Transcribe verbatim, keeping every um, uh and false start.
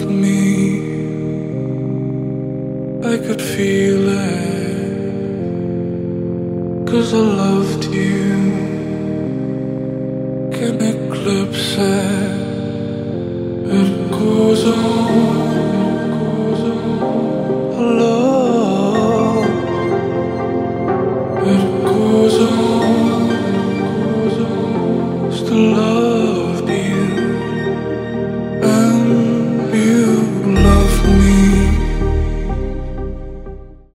me, I could feel it, 'cause I loved you. Can eclipse it, it goes on, love, it goes on, still love.